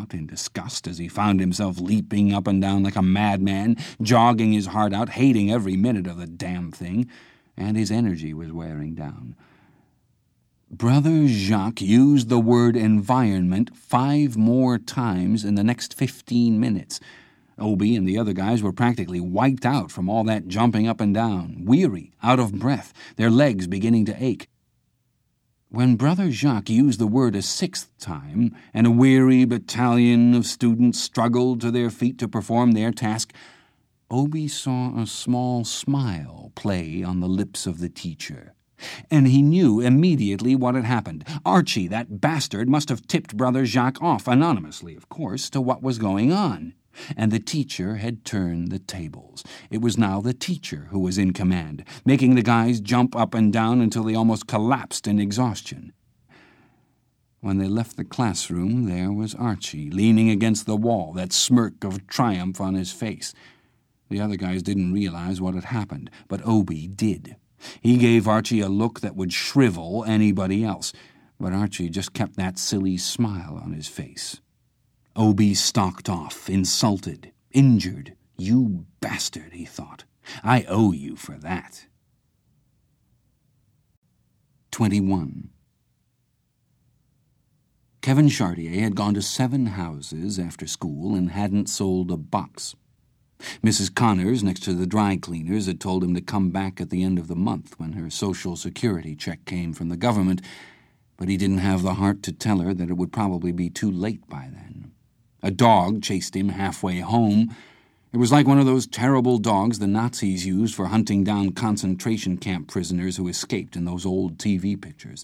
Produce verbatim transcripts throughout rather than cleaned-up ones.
thought in disgust as he found himself leaping up and down like a madman, jogging his heart out, hating every minute of the damn thing, and his energy was wearing down. Brother Jacques used the word environment five more times in the next fifteen minutes. Obie and the other guys were practically wiped out from all that jumping up and down, weary, out of breath, their legs beginning to ache. When Brother Jacques used the word a sixth time, and a weary battalion of students struggled to their feet to perform their task, Obie saw a small smile play on the lips of the teacher. And he knew immediately what had happened. Archie, that bastard, must have tipped Brother Jacques off, anonymously, of course, to what was going on. And the teacher had turned the tables. It was now the teacher who was in command, making the guys jump up and down until they almost collapsed in exhaustion. When they left the classroom, there was Archie, leaning against the wall, that smirk of triumph on his face. The other guys didn't realize what had happened, but Obie did. He gave Archie a look that would shrivel anybody else, but Archie just kept that silly smile on his face. Obie stalked off, insulted, injured. You bastard, he thought. I owe you for that. Twenty-one. Kevin Chartier had gone to seven houses after school and hadn't sold a box. Missus Connors, next to the dry cleaners, had told him to come back at the end of the month when her Social Security check came from the government, but he didn't have the heart to tell her that it would probably be too late by then. A dog chased him halfway home. It was like one of those terrible dogs the Nazis used for hunting down concentration camp prisoners who escaped in those old T V pictures.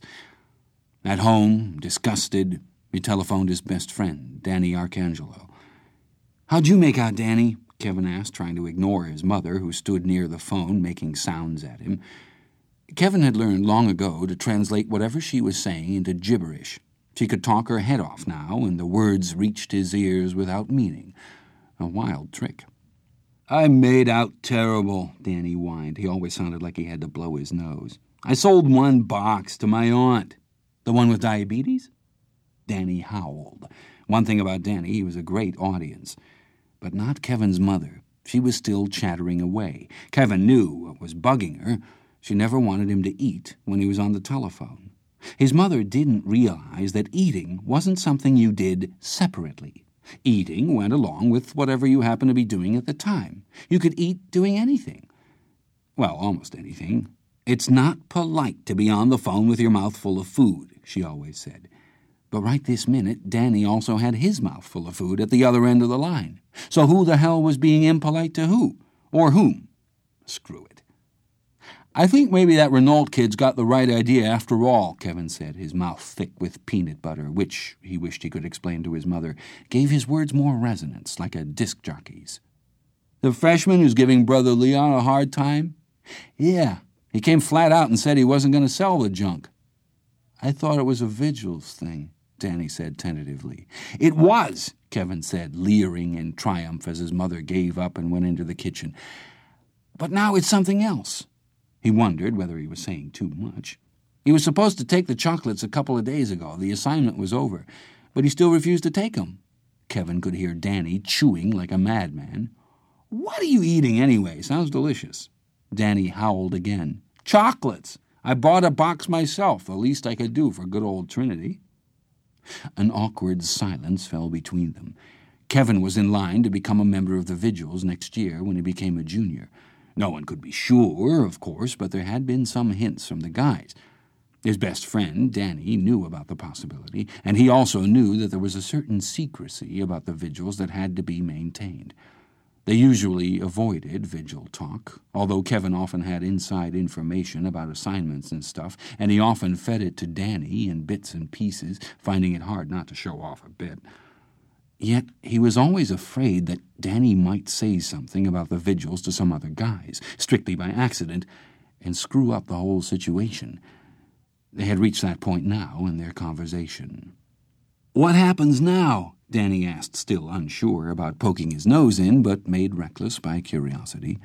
At home, disgusted, he telephoned his best friend, Danny Arcangelo. "How'd you make out, Danny?" Kevin asked, trying to ignore his mother, who stood near the phone, making sounds at him. Kevin had learned long ago to translate whatever she was saying into gibberish. She could talk her head off now, and the words reached his ears without meaning. A wild trick. "I made out terrible," Danny whined. He always sounded like he had to blow his nose. "I sold one box to my aunt." "The one with diabetes?" Danny howled. One thing about Danny, he was a great audience. But not Kevin's mother. She was still chattering away. Kevin knew what was bugging her. She never wanted him to eat when he was on the telephone. His mother didn't realize that eating wasn't something you did separately. Eating went along with whatever you happened to be doing at the time. You could eat doing anything. Well, almost anything. "It's not polite to be on the phone with your mouth full of food," she always said. But right this minute, Danny also had his mouth full of food at the other end of the line. So who the hell was being impolite to who? Or whom? Screw it. "I think maybe that Renault kid's got the right idea after all," Kevin said, his mouth thick with peanut butter, which, he wished he could explain to his mother, gave his words more resonance, like a disc jockey's. "The freshman who's giving Brother Leon a hard time?" "Yeah, he came flat out and said he wasn't going to sell the junk." "I thought it was a Vigils thing," Danny said tentatively. "It was," Kevin said, leering in triumph as his mother gave up and went into the kitchen. "But now it's something else." He wondered whether he was saying too much. He was supposed to take the chocolates a couple of days ago. The assignment was over, but he still refused to take them. Kevin could hear Danny chewing like a madman. "What are you eating anyway? Sounds delicious." Danny howled again. "Chocolates! I bought a box myself, the least I could do for good old Trinity." An awkward silence fell between them. Kevin was in line to become a member of the Vigils next year when he became a junior. No one could be sure, of course, but there had been some hints from the guys. His best friend, Danny, knew about the possibility, and he also knew that there was a certain secrecy about the Vigils that had to be maintained. They usually avoided Vigil talk, although Kevin often had inside information about assignments and stuff, and he often fed it to Danny in bits and pieces, finding it hard not to show off a bit. Yet he was always afraid that Danny might say something about the Vigils to some other guys, strictly by accident, and screw up the whole situation. They had reached that point now in their conversation. "What happens now?" Danny asked, still unsure about poking his nose in, but made reckless by curiosity.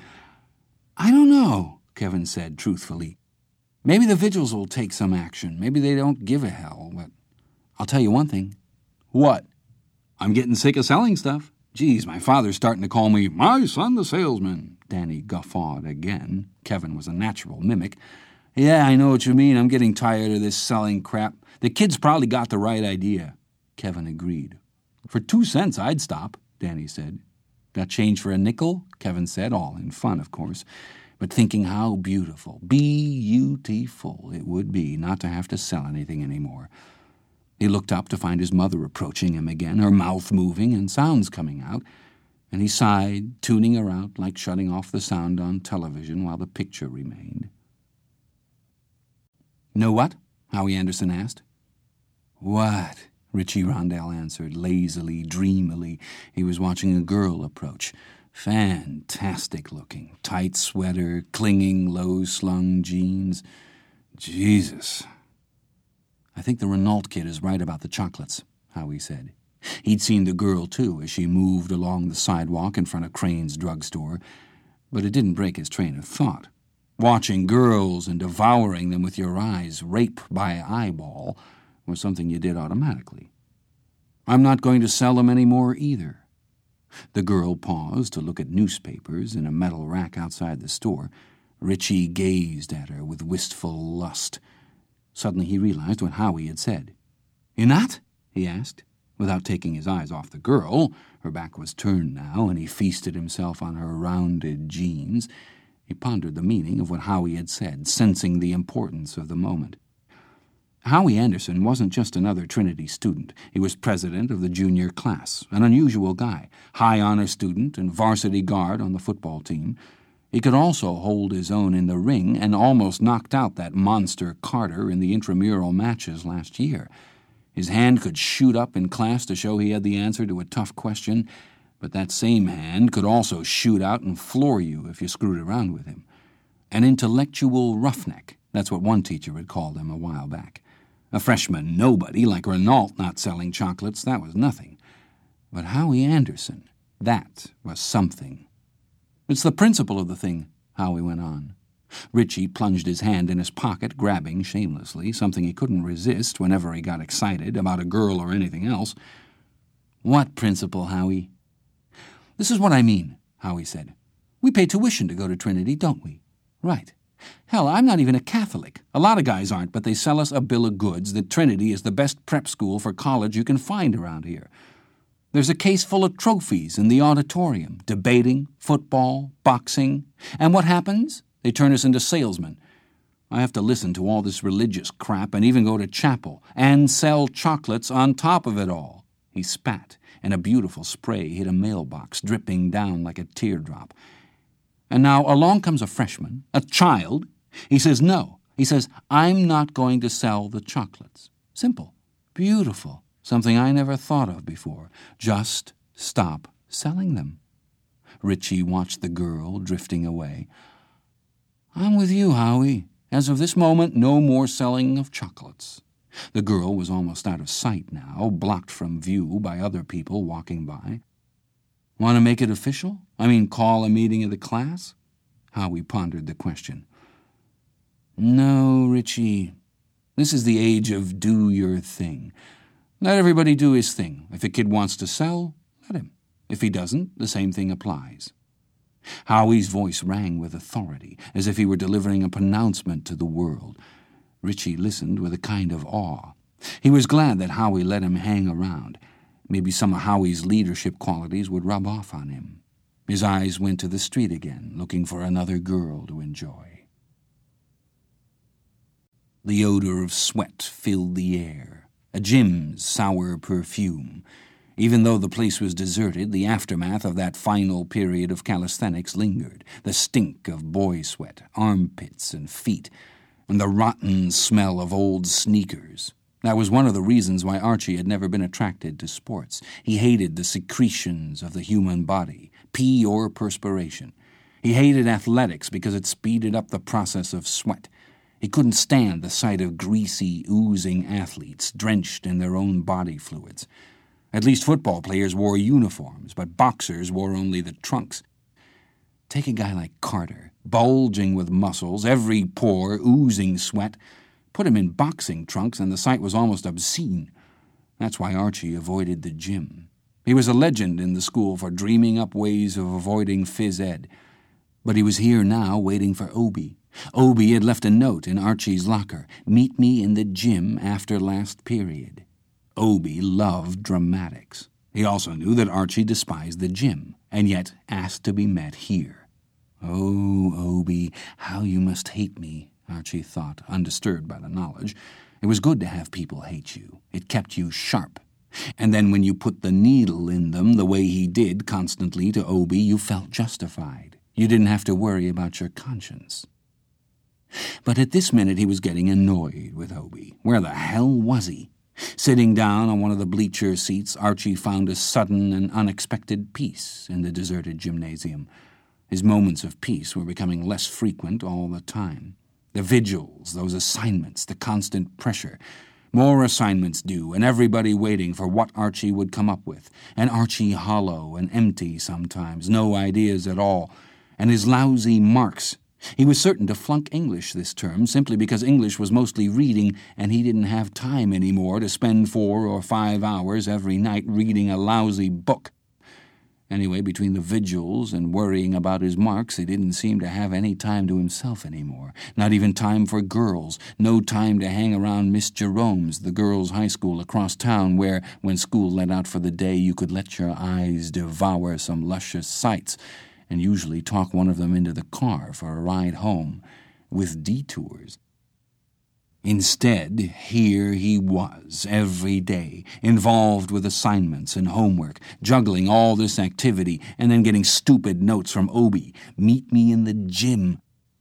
"I don't know," Kevin said truthfully. "Maybe the Vigils will take some action. Maybe they don't give a hell, but I'll tell you one thing." "What?" I'm getting sick of selling stuff. Geez, my father's starting to call me, my son the salesman. Danny guffawed again. Kevin was a natural mimic. Yeah, I know what you mean. I'm getting tired of this selling crap. The kid's probably got the right idea. Kevin agreed. For two cents, I'd stop, Danny said. Got change for a nickel? Kevin said, all in fun, of course, but thinking how beautiful, beautiful it would be not to have to sell anything anymore. He looked up to find his mother approaching him again, her mouth moving and sounds coming out, and he sighed, tuning her out like shutting off the sound on television while the picture remained. Know what? Howie Anderson asked. What? Richie Rondell answered, lazily, dreamily. He was watching a girl approach. Fantastic looking. Tight sweater, clinging, low-slung jeans. Jesus. I think the Renault kid is right about the chocolates, Howie said. He'd seen the girl, too, as she moved along the sidewalk in front of Crane's drugstore, but it didn't break his train of thought. Watching girls and devouring them with your eyes, rape by eyeball, was something you did automatically. I'm not going to sell them any more either. The girl paused to look at newspapers in a metal rack outside the store. Richie gazed at her with wistful lust. Suddenly he realized what Howie had said. "You're not?" he asked, without taking his eyes off the girl. Her back was turned now, and he feasted himself on her rounded jeans. He pondered the meaning of what Howie had said, sensing the importance of the moment. Howie Anderson wasn't just another Trinity student. He was president of the junior class, an unusual guy, high honor student and varsity guard on the football team. He could also hold his own in the ring and almost knocked out that monster Carter in the intramural matches last year. His hand could shoot up in class to show he had the answer to a tough question, but that same hand could also shoot out and floor you if you screwed around with him. An intellectual roughneck, that's what one teacher had called him a while back. A freshman nobody like Renault not selling chocolates, that was nothing. But Howie Anderson, that was something. It's the principle of the thing, Howie went on. Richie plunged his hand in his pocket, grabbing shamelessly, something he couldn't resist whenever he got excited about a girl or anything else. What principle, Howie? This is what I mean, Howie said. We pay tuition to go to Trinity, don't we? Right. Hell, I'm not even a Catholic. A lot of guys aren't, but they sell us a bill of goods that Trinity is the best prep school for college you can find around here. There's a case full of trophies in the auditorium, debating, football, boxing. And what happens? They turn us into salesmen. I have to listen to all this religious crap and even go to chapel and sell chocolates on top of it all. He spat, and a beautiful spray hit a mailbox, dripping down like a teardrop. And now along comes a freshman, a child. He says no. He says, I'm not going to sell the chocolates. Simple. Beautiful. Something I never thought of before. Just stop selling them. Richie watched the girl drifting away. I'm with you, Howie. As of this moment, no more selling of chocolates. The girl was almost out of sight now, blocked from view by other people walking by. Want to make it official? I mean, call a meeting of the class? Howie pondered the question. No, Richie. This is the age of do your thing. Let everybody do his thing. If a kid wants to sell, let him. If he doesn't, the same thing applies. Howie's voice rang with authority, as if he were delivering a pronouncement to the world. Richie listened with a kind of awe. He was glad that Howie let him hang around. Maybe some of Howie's leadership qualities would rub off on him. His eyes went to the street again, looking for another girl to enjoy. The odor of sweat filled the air, a gym's sour perfume. Even though the place was deserted, the aftermath of that final period of calisthenics lingered, the stink of boy sweat, armpits and feet, and the rotten smell of old sneakers. That was one of the reasons why Archie had never been attracted to sports. He hated the secretions of the human body, pee or perspiration. He hated athletics because it speeded up the process of sweat. He couldn't stand the sight of greasy, oozing athletes drenched in their own body fluids. At least football players wore uniforms, but boxers wore only the trunks. Take a guy like Carter, bulging with muscles, every pore oozing sweat. Put him in boxing trunks, and the sight was almost obscene. That's why Archie avoided the gym. He was a legend in the school for dreaming up ways of avoiding phys ed. But he was here now, waiting for Obie. Obie had left a note in Archie's locker. Meet me in the gym after last period. Obie loved dramatics. He also knew that Archie despised the gym, and yet asked to be met here. Oh, Obie, how you must hate me, Archie thought, undisturbed by the knowledge. It was good to have people hate you. It kept you sharp. And then when you put the needle in them the way he did constantly to Obie, you felt justified. You didn't have to worry about your conscience. But at this minute he was getting annoyed with Obie. Where the hell was he? Sitting down on one of the bleacher seats, Archie found a sudden and unexpected peace in the deserted gymnasium. His moments of peace were becoming less frequent all the time. The vigils, those assignments, the constant pressure. More assignments due, and everybody waiting for what Archie would come up with. And Archie hollow and empty sometimes, no ideas at all. And his lousy marks. He was certain to flunk English this term, simply because English was mostly reading, and he didn't have time anymore to spend four or five hours every night reading a lousy book. Anyway, between the vigils and worrying about his marks, he didn't seem to have any time to himself anymore. Not even time for girls. No time to hang around Miss Jerome's, the girls' high school across town, where, when school let out for the day, you could let your eyes devour some luscious sights, and usually talk one of them into the car for a ride home, with detours. Instead, here he was, every day, involved with assignments and homework, juggling all this activity, and then getting stupid notes from Obie. Meet me in the gym.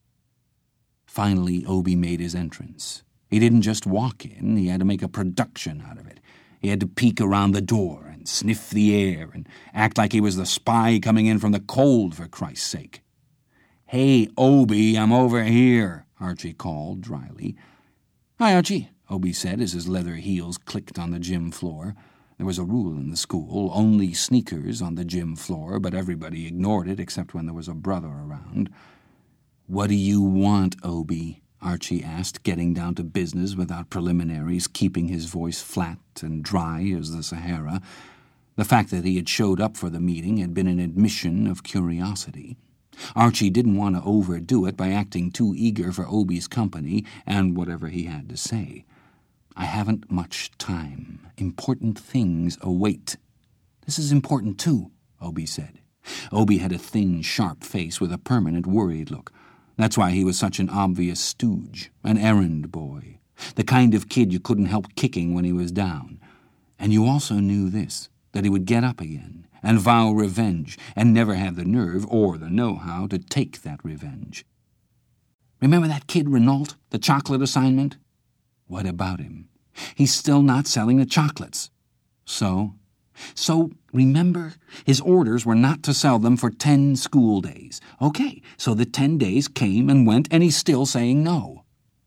Finally, Obie made his entrance. He didn't just walk in, he had to make a production out of it. He had to peek around the door and sniff the air and act like he was the spy coming in from the cold, for Christ's sake. "Hey, Obie, I'm over here," Archie called dryly. "Hi, Archie," Obie said as his leather heels clicked on the gym floor. There was a rule in the school, only sneakers on the gym floor, but everybody ignored it except when there was a brother around. "What do you want, Obie?" Archie asked, getting down to business without preliminaries, keeping his voice flat and dry as the Sahara. The fact that he had showed up for the meeting had been an admission of curiosity. Archie didn't want to overdo it by acting too eager for Obie's company and whatever he had to say. "I haven't much time. Important things await." "This is important, too," Obie said. Obie had a thin, sharp face with a permanent worried look. That's why he was such an obvious stooge, an errand boy, the kind of kid you couldn't help kicking when he was down. And you also knew this, that he would get up again and vow revenge, and never have the nerve or the know-how to take that revenge. "Remember that kid Renault, the chocolate assignment?" "What about him?" "He's still not selling the chocolates." "So?" "So, remember, his orders were not to sell them for ten school days. Okay, so the ten days came and went, and he's still saying no."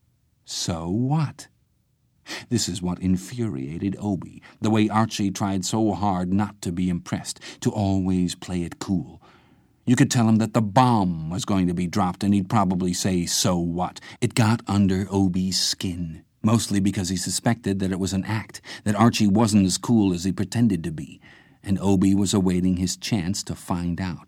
"So what?" This is what infuriated Obie, the way Archie tried so hard not to be impressed, to always play it cool. You could tell him that the bomb was going to be dropped, and he'd probably say, "So what?" It got under Obie's skin, mostly because he suspected that it was an act, that Archie wasn't as cool as he pretended to be, and Obie was awaiting his chance to find out.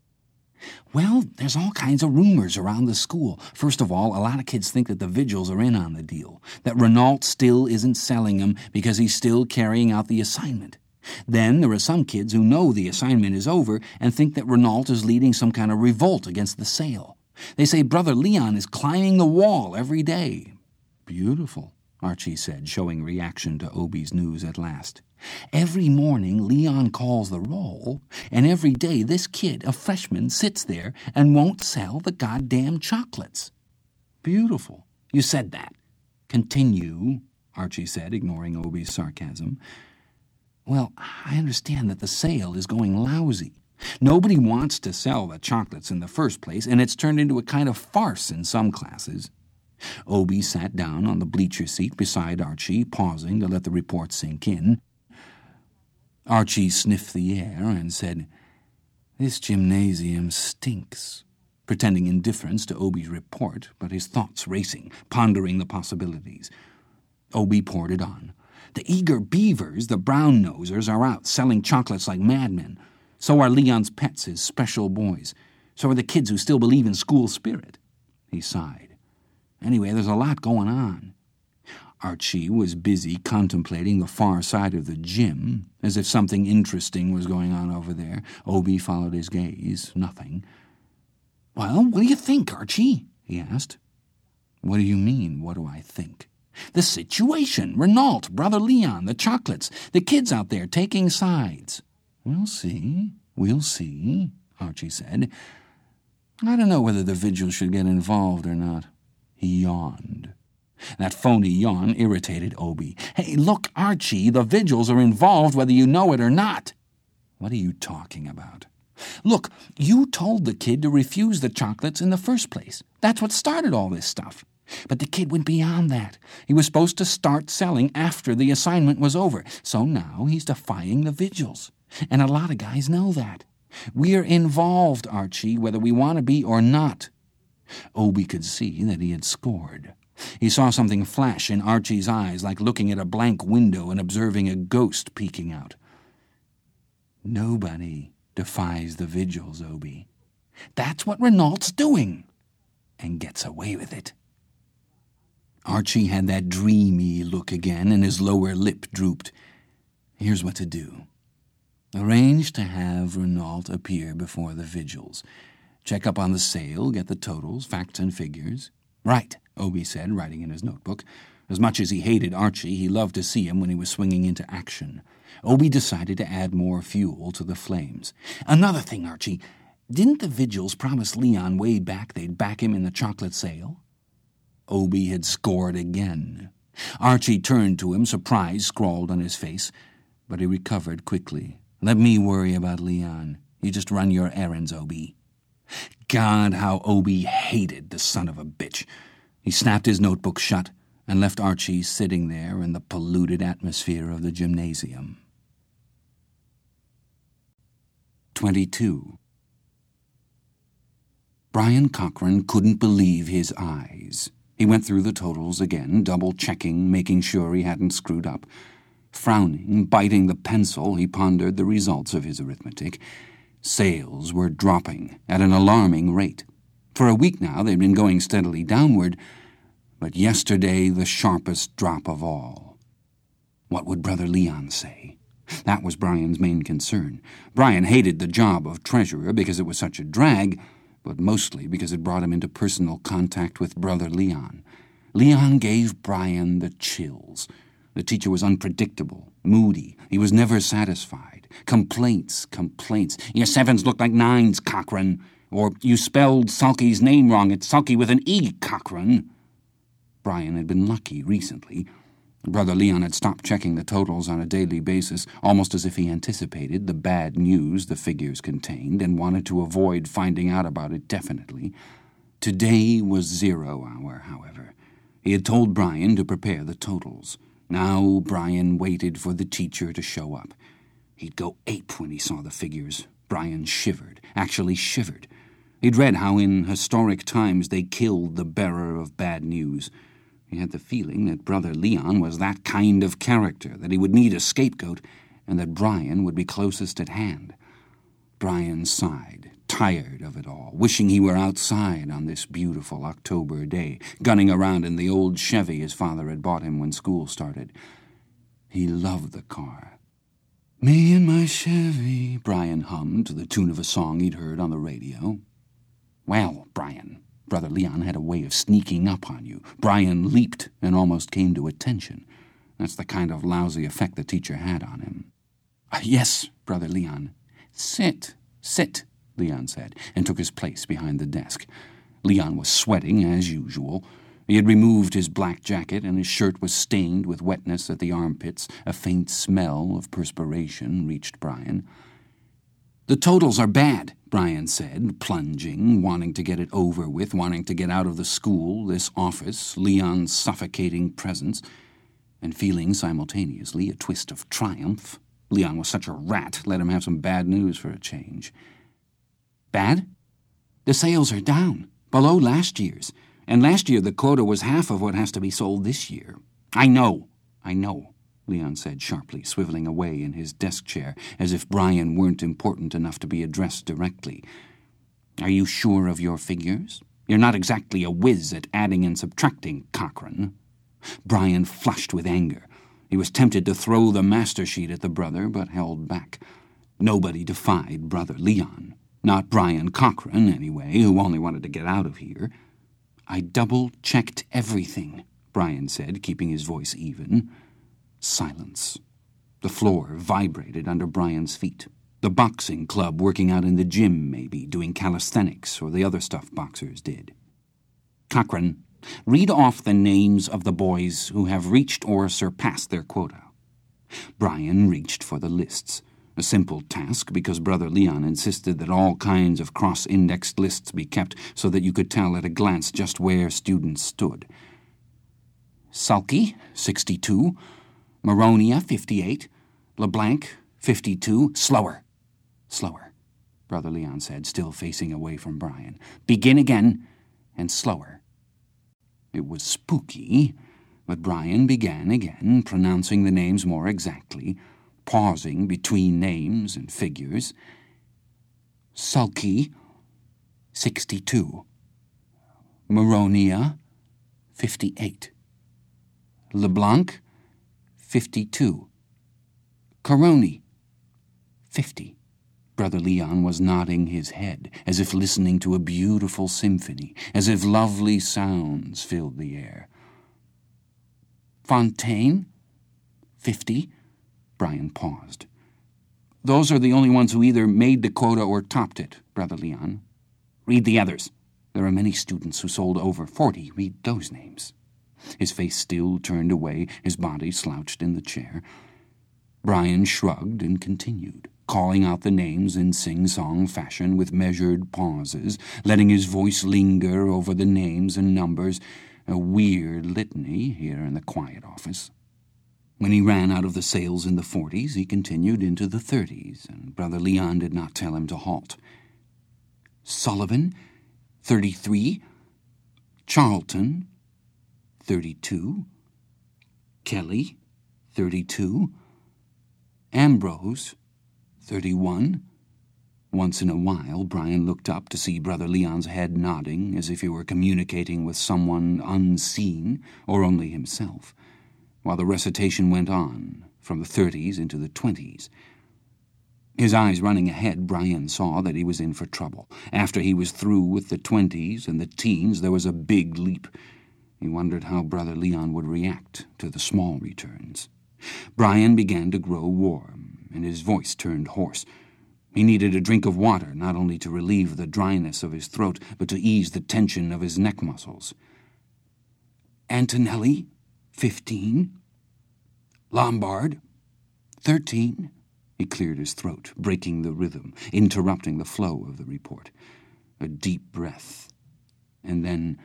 "Well, there's all kinds of rumors around the school. First of all, a lot of kids think that the vigils are in on the deal, that Renault still isn't selling them because he's still carrying out the assignment. Then there are some kids who know the assignment is over and think that Renault is leading some kind of revolt against the sale. They say Brother Leon is climbing the wall every day." "Beautiful," Archie said, showing reaction to Obie's news at last. "Every morning Leon calls the roll, and every day this kid, a freshman, sits there and won't sell the goddamn chocolates." "Beautiful. You said that." "Continue," Archie said, ignoring Obie's sarcasm. "Well, I understand that the sale is going lousy. Nobody wants to sell the chocolates in the first place, and it's turned into a kind of farce in some classes." Obie sat down on the bleacher seat beside Archie, pausing to let the report sink in. Archie sniffed the air and said, "This gymnasium stinks," pretending indifference to Obie's report, but his thoughts racing, pondering the possibilities. Obie poured it on. The eager beavers, the brown-nosers, are out selling chocolates like madmen. So are Leon's pets, his special boys. So are the kids who still believe in school spirit. He sighed. Anyway, there's a lot going on. Archie was busy contemplating the far side of the gym, as if something interesting was going on over there. Obie followed his gaze. Nothing. "Well, what do you think, Archie?" he asked. "What do you mean, what do I think?" "The situation. Renault, Brother Leon, the chocolates, the kids out there taking sides." "We'll see, we'll see," Archie said. "I don't know whether the vigil should get involved or not." He yawned. That phony yawn irritated Obie. "Hey, look, Archie, the vigils are involved whether you know it or not." "What are you talking about?" "Look, you told the kid to refuse the chocolates in the first place. That's what started all this stuff. But the kid went beyond that. He was supposed to start selling after the assignment was over. So now he's defying the vigils. And a lot of guys know that. We're involved, Archie, whether we want to be or not." Obie could see that he had scored. He saw something flash in Archie's eyes, like looking at a blank window and observing a ghost peeking out. "Nobody defies the vigils, Obie. That's what Renault's doing, and gets away with it." Archie had that dreamy look again, and his lower lip drooped. "Here's what to do. Arrange to have Renault appear before the vigils. Check up on the sale, get the totals, facts and figures." "Right," Obie said, writing in his notebook. As much as he hated Archie, he loved to see him when he was swinging into action. Obie decided to add more fuel to the flames. "Another thing, Archie. Didn't the vigils promise Leon way back they'd back him in the chocolate sale?" Obie had scored again. Archie turned to him, surprise scrawled on his face, but he recovered quickly. "Let me worry about Leon. You just run your errands, Obie." God, how Obie hated the son of a bitch. He snapped his notebook shut and left Archie sitting there in the polluted atmosphere of the gymnasium. Twenty-two. Brian Cochran couldn't believe his eyes. He went through the totals again, double-checking, making sure he hadn't screwed up. Frowning, biting the pencil, he pondered the results of his arithmetic. Sales were dropping at an alarming rate. For a week now they'd been going steadily downward, but yesterday the sharpest drop of all. What would Brother Leon say? That was Brian's main concern. Brian hated the job of treasurer because it was such a drag, but mostly because it brought him into personal contact with Brother Leon. Leon gave Brian the chills. The teacher was unpredictable, moody. He was never satisfied. Complaints, complaints. "Your sevens look like nines, Cochran." Or, "You spelled Sulky's name wrong. It's Sulky with an E, Cochran." Brian had been lucky recently. Brother Leon had stopped checking the totals on a daily basis, almost as if he anticipated the bad news the figures contained and wanted to avoid finding out about it definitely. Today was zero hour, however. He had told Brian to prepare the totals. Now Brian waited for the teacher to show up. He'd go ape when he saw the figures. Brian shivered, actually shivered. He'd read how in historic times they killed the bearer of bad news. He had the feeling that Brother Leon was that kind of character, that he would need a scapegoat, and that Brian would be closest at hand. Brian sighed, tired of it all, wishing he were outside on this beautiful October day, gunning around in the old Chevy his father had bought him when school started. He loved the car. "Me and my Chevy," Brian hummed to the tune of a song he'd heard on the radio. "Well, Brian," Brother Leon had a way of sneaking up on you. Brian leaped and almost came to attention. That's the kind of lousy effect the teacher had on him. Uh, "Yes, Brother Leon." "Sit, sit," Leon said, and took his place behind the desk. Leon was sweating as usual. He had removed his black jacket, and his shirt was stained with wetness at the armpits. A faint smell of perspiration reached Brian. "The totals are bad," Brian said, plunging, wanting to get it over with, wanting to get out of the school, this office, Leon's suffocating presence, and feeling simultaneously a twist of triumph. Leon was such a rat, let him have some bad news for a change. "Bad? The sales are down, below last year's, and last year the quota was half of what has to be sold this year." "I know, I know." Leon said sharply, swiveling away in his desk chair, as if Brian weren't important enough to be addressed directly. "Are you sure of your figures? You're not exactly a whiz at adding and subtracting, Cochrane." Brian flushed with anger. He was tempted to throw the master sheet at the brother, but held back. Nobody defied Brother Leon. Not Brian Cochrane, anyway, who only wanted to get out of here. "I double-checked everything," Brian said, keeping his voice even. Silence. The floor vibrated under Brian's feet. The boxing club working out in the gym, maybe, doing calisthenics or the other stuff boxers did. "Cochrane, read off the names of the boys who have reached or surpassed their quota." Brian reached for the lists. A simple task, because Brother Leon insisted that all kinds of cross-indexed lists be kept so that you could tell at a glance just where students stood. Sulky, sixty-two. Maronia, fifty-eight. LeBlanc, fifty-two. Slower. Slower, Brother Leon said, still facing away from Brian. "Begin again, and slower." It was spooky, but Brian began again, pronouncing the names more exactly, pausing between names and figures. Sulky, sixty-two. Maronia, fifty-eight. LeBlanc, fifty-two. Caroni, fifty. Brother Leon was nodding his head, as if listening to a beautiful symphony, as if lovely sounds filled the air. Fontaine, fifty. Brian paused. "Those are the only ones who either made the quota or topped it, Brother Leon. Read the others. There are many students who sold over forty. Read those names." His face still turned away, his body slouched in the chair. Brian shrugged and continued, calling out the names in sing-song fashion with measured pauses, letting his voice linger over the names and numbers, a weird litany here in the quiet office. When he ran out of the sales in the forties, he continued into the thirties, and Brother Leon did not tell him to halt. Sullivan, thirty-three. Charlton, thirty-two. Kelly, thirty-two. Ambrose, thirty-one. Once in a while, Brian looked up to see Brother Leon's head nodding, as if he were communicating with someone unseen, or only himself, while the recitation went on, from the thirties into the twenties. His eyes running ahead, Brian saw that he was in for trouble. After he was through with the twenties and the teens, there was a big leap. He wondered how Brother Leon would react to the small returns. Brian began to grow warm, and his voice turned hoarse. He needed a drink of water, not only to relieve the dryness of his throat, but to ease the tension of his neck muscles. Antonelli, fifteen. Lombard, thirteen. He cleared his throat, breaking the rhythm, interrupting the flow of the report. A deep breath. And then,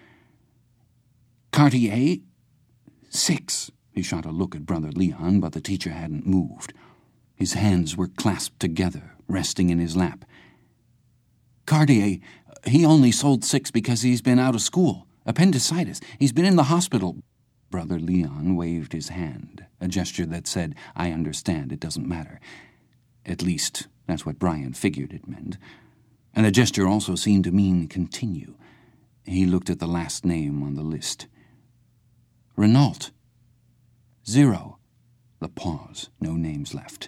Cartier, six. He shot a look at Brother Leon, but the teacher hadn't moved. His hands were clasped together, resting in his lap. Cartier, he only sold six because he's been out of school. Appendicitis. He's been in the hospital. Brother Leon waved his hand, a gesture that said, "I understand, it doesn't matter." At least, that's what Brian figured it meant. And the gesture also seemed to mean continue. He looked at the last name on the list. Renault. Zero. The pause. No names left.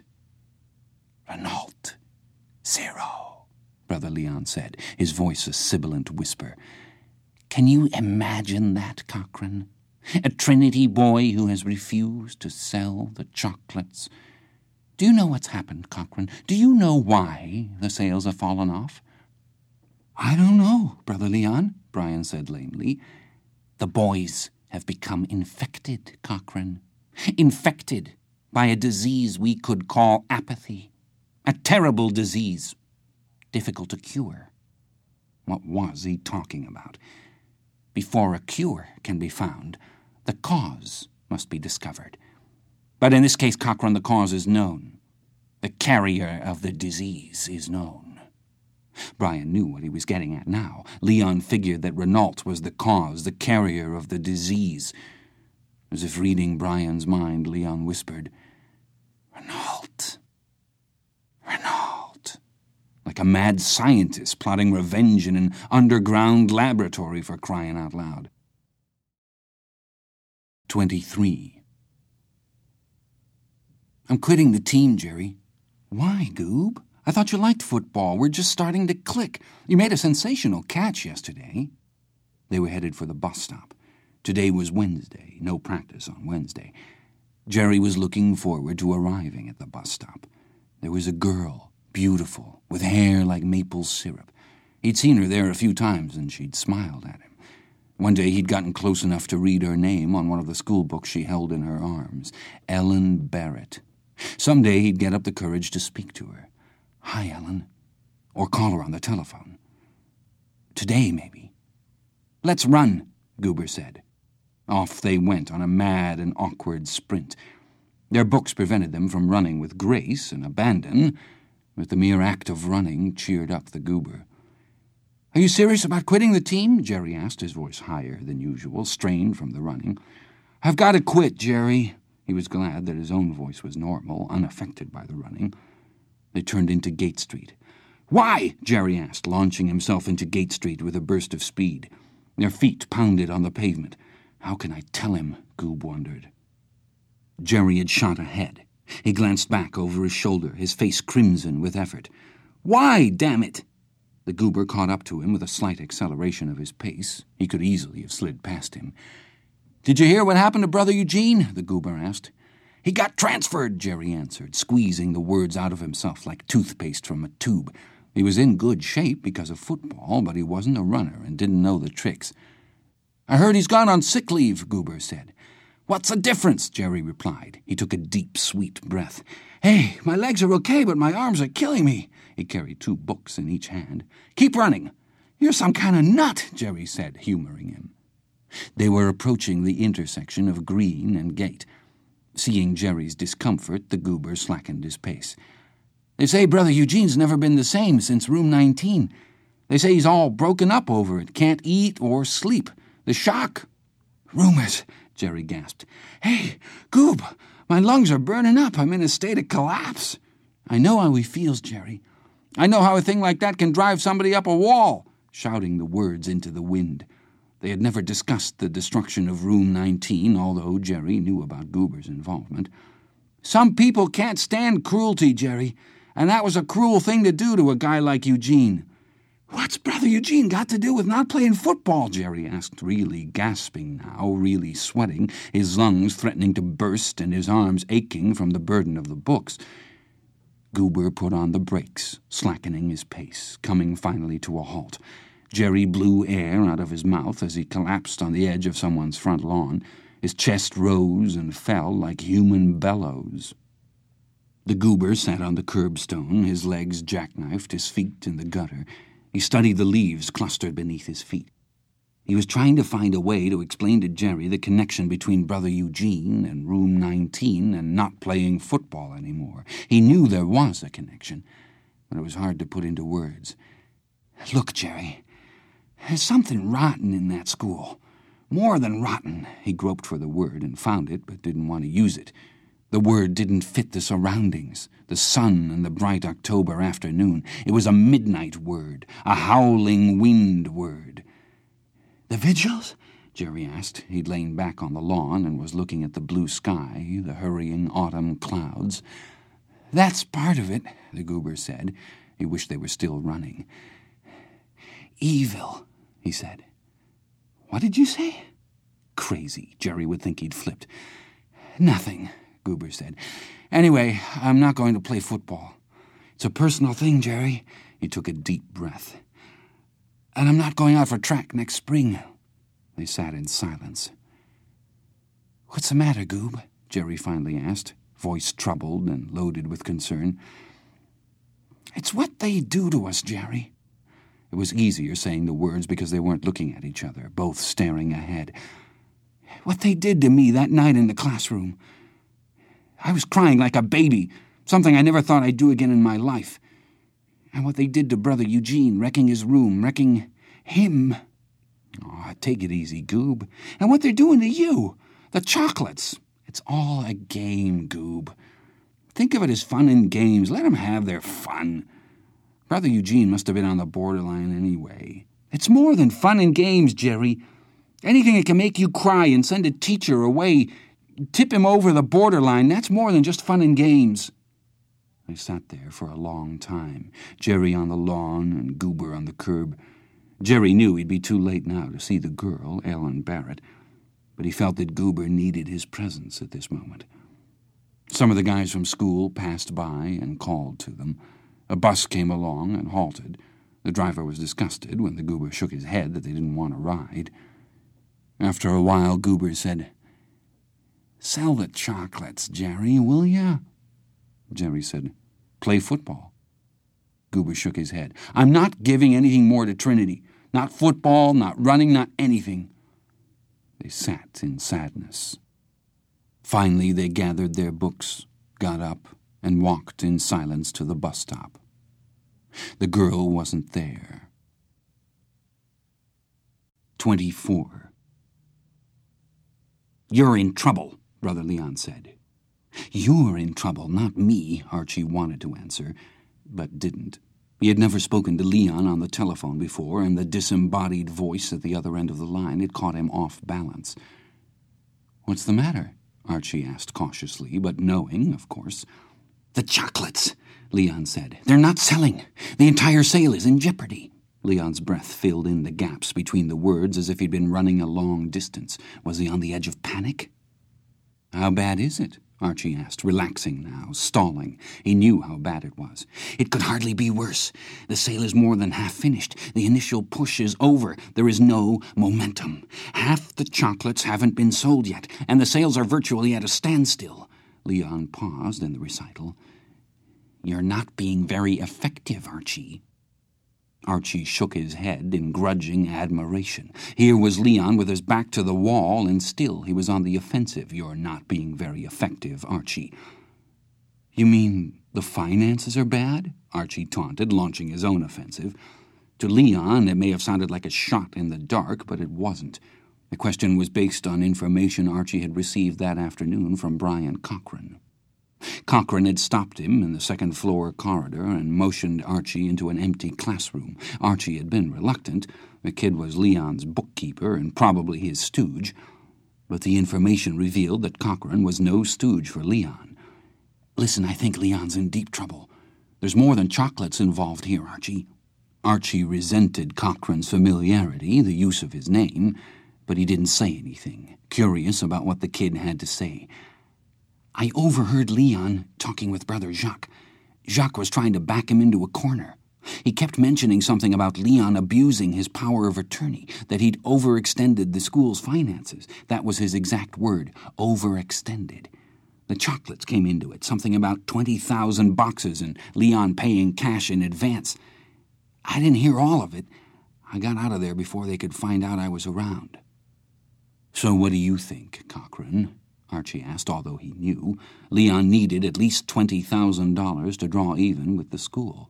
Renault. Zero, Brother Leon said, his voice a sibilant whisper. Can you imagine that, Cochrane? A Trinity boy who has refused to sell the chocolates. Do you know what's happened, Cochrane? Do you know why the sales have fallen off? I don't know, Brother Leon, Brian said lamely. The boys have become infected, Cochrane. Infected by a disease we could call apathy. A terrible disease. Difficult to cure. What was he talking about? Before a cure can be found, the cause must be discovered. But in this case, Cochrane, the cause is known. The carrier of the disease is known. Brian knew what he was getting at now. Leon figured that Renault was the cause, the carrier of the disease. As if reading Brian's mind, Leon whispered, Renault. Renault. Like a mad scientist plotting revenge in an underground laboratory, for crying out loud. Twenty-three. I'm quitting the team, Jerry. Why, Goob? I thought you liked football. We're just starting to click. You made a sensational catch yesterday. They were headed for the bus stop. Today was Wednesday, no practice on Wednesday. Jerry was looking forward to arriving at the bus stop. There was a girl, beautiful, with hair like maple syrup. He'd seen her there a few times, and she'd smiled at him. One day he'd gotten close enough to read her name on one of the school books she held in her arms, Ellen Barrett. Someday he'd get up the courage to speak to her. Hi, Ellen. Or call her on the telephone. Today, maybe. Let's run, Goober said. Off they went on a mad and awkward sprint. Their books prevented them from running with grace and abandon, but the mere act of running cheered up the Goober. Are you serious about quitting the team? Jerry asked, his voice higher than usual, strained from the running. I've got to quit, Jerry. He was glad that his own voice was normal, unaffected by the running. They turned into Gate Street. Why? Jerry asked, launching himself into Gate Street with a burst of speed. Their feet pounded on the pavement. How can I tell him? Goob wondered. Jerry had shot ahead. He glanced back over his shoulder, his face crimson with effort. Why, damn it? The Goober caught up to him with a slight acceleration of his pace. He could easily have slid past him. Did you hear what happened to Brother Eugene? The Goober asked. He got transferred, Jerry answered, squeezing the words out of himself like toothpaste from a tube. He was in good shape because of football, but he wasn't a runner and didn't know the tricks. I heard he's gone on sick leave, Goober said. What's the difference? Jerry replied. He took a deep, sweet breath. Hey, my legs are okay, but my arms are killing me. He carried two books in each hand. Keep running. You're some kind of nut, Jerry said, humoring him. They were approaching the intersection of Green and Gate. Seeing Jerry's discomfort, the Goober slackened his pace. They say Brother Eugene's never been the same since room nineteen. They say he's all broken up over it, can't eat or sleep. The shock. Rumors, Jerry gasped. Hey, Goob, my lungs are burning up. I'm in a state of collapse. I know how he feels, Jerry. I know how a thing like that can drive somebody up a wall, shouting the words into the wind. They had never discussed the destruction of room nineteen, although Jerry knew about Goober's involvement. Some people can't stand cruelty, Jerry, and that was a cruel thing to do to a guy like Eugene. What's Brother Eugene got to do with not playing football? Jerry asked, really gasping now, really sweating, his lungs threatening to burst and his arms aching from the burden of the books. Goober put on the brakes, slackening his pace, coming finally to a halt. Jerry blew air out of his mouth as he collapsed on the edge of someone's front lawn. His chest rose and fell like human bellows. The Goober sat on the curbstone, his legs jackknifed, his feet in the gutter. He studied the leaves clustered beneath his feet. He was trying to find a way to explain to Jerry the connection between Brother Eugene and room nineteen and not playing football anymore. He knew there was a connection, but it was hard to put into words. Look, Jerry, there's something rotten in that school. More than rotten. He groped for the word and found it, but didn't want to use it. The word didn't fit the surroundings, the sun and the bright October afternoon. It was a midnight word, a howling wind word. The vigils? Jerry asked. He'd lain back on the lawn and was looking at the blue sky, the hurrying autumn clouds. That's part of it, the Goober said. He wished they were still running. Evil, he said. What did you say? Crazy. Jerry would think he'd flipped. Nothing, Goober said. Anyway, I'm not going to play football. It's a personal thing, Jerry. He took a deep breath. And I'm not going out for track next spring. They sat in silence. What's the matter, Goob? Jerry finally asked, voice troubled and loaded with concern. It's what they do to us, Jerry. It was easier saying the words because they weren't looking at each other, both staring ahead. What they did to me that night in the classroom. I was crying like a baby, something I never thought I'd do again in my life. And what they did to Brother Eugene, wrecking his room, wrecking him. Oh, take it easy, Goob. And what they're doing to you, the chocolates. It's all a game, Goob. Think of it as fun and games. Let 'em have their fun. Brother Eugene must have been on the borderline anyway. It's more than fun and games, Jerry. Anything that can make you cry and send a teacher away, tip him over the borderline, that's more than just fun and games. They sat there for a long time, Jerry on the lawn and Goober on the curb. Jerry knew he'd be too late now to see the girl, Ellen Barrett, but he felt that Goober needed his presence at this moment. Some of the guys from school passed by and called to them. A bus came along and halted. The driver was disgusted when the Goober shook his head that they didn't want to ride. After a while, Goober said, "Sell the chocolates, Jerry, will ya?" Jerry said, "Play football." Goober shook his head. "I'm not giving anything more to Trinity. Not football, not running, not anything." They sat in sadness. Finally, they gathered their books, got up, and walked in silence to the bus stop. The girl wasn't there. Twenty-four. "You're in trouble," Brother Leon said. "You're in trouble, not me," Archie wanted to answer, but didn't. He had never spoken to Leon on the telephone before, and the disembodied voice at the other end of the line had caught him off balance. "What's the matter?" Archie asked cautiously, but knowing, of course. "The chocolates," Leon said. "They're not selling. The entire sale is in jeopardy." Leon's breath filled in the gaps between the words as if he'd been running a long distance. Was he on the edge of panic? "How bad is it?" Archie asked, relaxing now, stalling. He knew how bad it was. "It could hardly be worse. The sale is more than half finished. The initial push is over. There is no momentum. Half the chocolates haven't been sold yet, and the sales are virtually at a standstill." Leon paused in the recital. "You're not being very effective, Archie." Archie shook his head in grudging admiration. Here was Leon with his back to the wall, and still he was on the offensive. "You're not being very effective, Archie." "You mean the finances are bad?" Archie taunted, launching his own offensive. To Leon, it may have sounded like a shot in the dark, but it wasn't. The question was based on information Archie had received that afternoon from Brian Cochran. Cochran had stopped him in the second-floor corridor and motioned Archie into an empty classroom. Archie had been reluctant. The kid was Leon's bookkeeper and probably his stooge. But the information revealed that Cochran was no stooge for Leon. "Listen, I think Leon's in deep trouble. There's more than chocolates involved here, Archie." Archie resented Cochran's familiarity, the use of his name, but he didn't say anything, curious about what the kid had to say. "I overheard Leon talking with Brother Jacques. Jacques was trying to back him into a corner. He kept mentioning something about Leon abusing his power of attorney, that he'd overextended the school's finances. That was his exact word, overextended. The chocolates came into it, something about twenty thousand boxes and Leon paying cash in advance. I didn't hear all of it. I got out of there before they could find out I was around." "So what do you think, Cochran?" Archie asked, although he knew. Leon needed at least twenty thousand dollars to draw even with the school.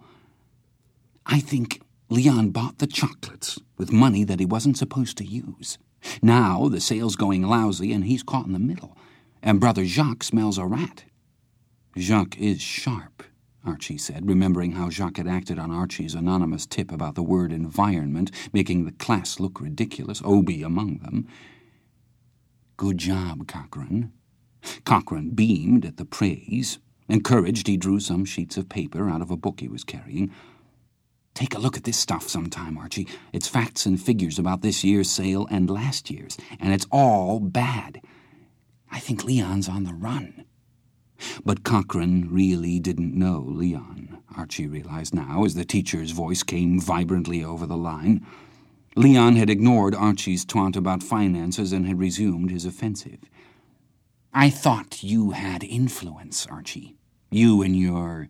"I think Leon bought the chocolates with money that he wasn't supposed to use. Now the sale's going lousy and he's caught in the middle, and Brother Jacques smells a rat." "Jacques is sharp," Archie said, remembering how Jacques had acted on Archie's anonymous tip about the word environment, making the class look ridiculous, Obie among them. "Good job, Cochran." Cochran beamed at the praise. Encouraged, he drew some sheets of paper out of a book he was carrying. "Take a look at this stuff sometime, Archie. It's facts and figures about this year's sale and last year's, and it's all bad. I think Leon's on the run." But Cochran really didn't know Leon, Archie realized now as the teacher's voice came vibrantly over the line. Leon had ignored Archie's taunt about finances and had resumed his offensive. "I thought you had influence, Archie. You and your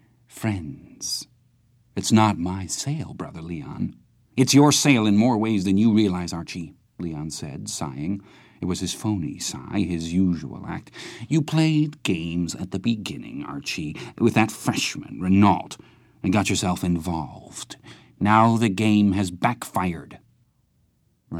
friends. It's not my sale, Brother Leon." "It's your sale in more ways than you realize, Archie," Leon said, sighing. It was his phony sigh, his usual act. "You played games at the beginning, Archie, with that freshman, Renault, and got yourself involved. Now the game has backfired."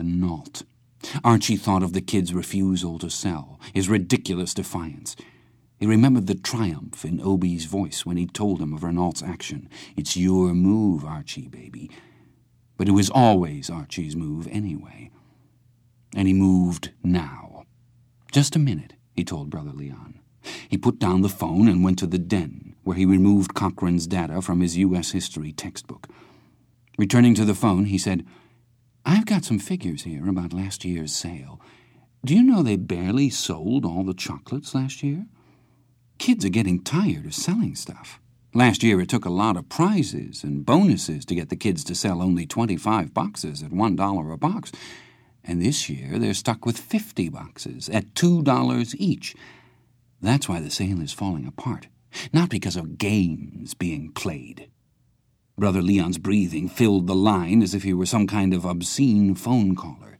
Renault. Archie thought of the kid's refusal to sell, his ridiculous defiance. He remembered the triumph in Obie's voice when he told him of Renault's action. "It's your move, Archie, baby." But it was always Archie's move anyway. And he moved now. "Just a minute," he told Brother Leon. He put down the phone and went to the den, where he removed Cochrane's data from his U S history textbook. Returning to the phone, he said, "I've got some figures here about last year's sale. Do you know they barely sold all the chocolates last year? Kids are getting tired of selling stuff. Last year it took a lot of prizes and bonuses to get the kids to sell only twenty-five boxes at one dollar a box. And this year they're stuck with fifty boxes at two dollars each. That's why the sale is falling apart, not because of games being played." Brother Leon's breathing filled the line as if he were some kind of obscene phone caller.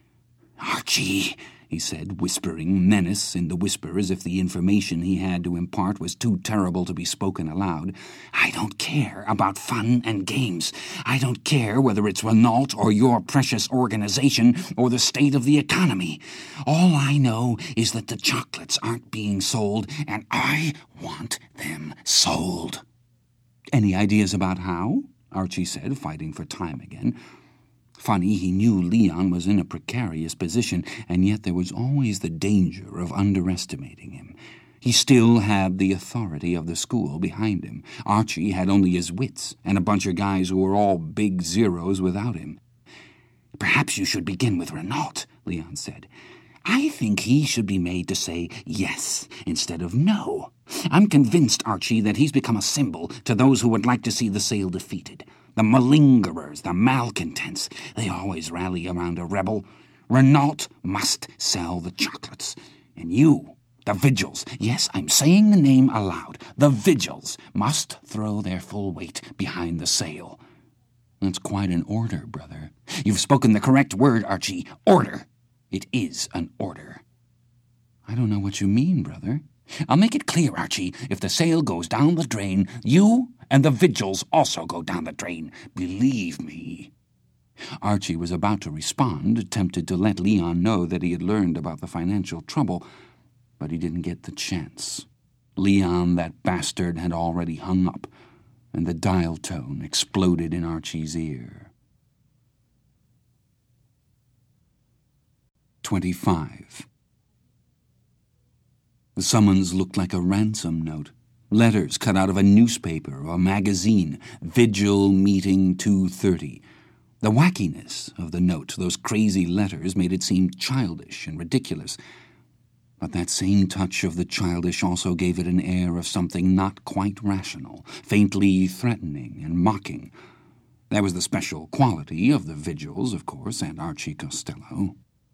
"Archie," he said, whispering menace in the whisper as if the information he had to impart was too terrible to be spoken aloud. "I don't care about fun and games. I don't care whether it's Renault or your precious organization or the state of the economy. All I know is that the chocolates aren't being sold, and I want them sold." "Any ideas about how?" Archie said, fighting for time again. Funny, he knew Leon was in a precarious position, and yet there was always the danger of underestimating him. He still had the authority of the school behind him. Archie had only his wits, and a bunch of guys who were all big zeros without him. "Perhaps you should begin with Renault," Leon said. "I think he should be made to say yes instead of no. I'm convinced, Archie, that he's become a symbol to those who would like to see the sale defeated. The malingerers, the malcontents, they always rally around a rebel. Renault must sell the chocolates. And you, the Vigils, yes, I'm saying the name aloud, the Vigils, must throw their full weight behind the sale." "That's quite an order, brother." "You've spoken the correct word, Archie. Order. It is an order." "I don't know what you mean, brother." "I'll make it clear, Archie. If the sale goes down the drain, you and the Vigils also go down the drain. Believe me." Archie was about to respond, tempted to let Leon know that he had learned about the financial trouble, but he didn't get the chance. Leon, that bastard, had already hung up, and the dial tone exploded in Archie's ear. Twenty-five. The summons looked like a ransom note. Letters cut out of a newspaper or magazine. Vigil meeting two thirty. The wackiness of the note, those crazy letters, made it seem childish and ridiculous. But that same touch of the childish also gave it an air of something not quite rational, faintly threatening and mocking. That was the special quality of the Vigils, of course, and Archie Costello.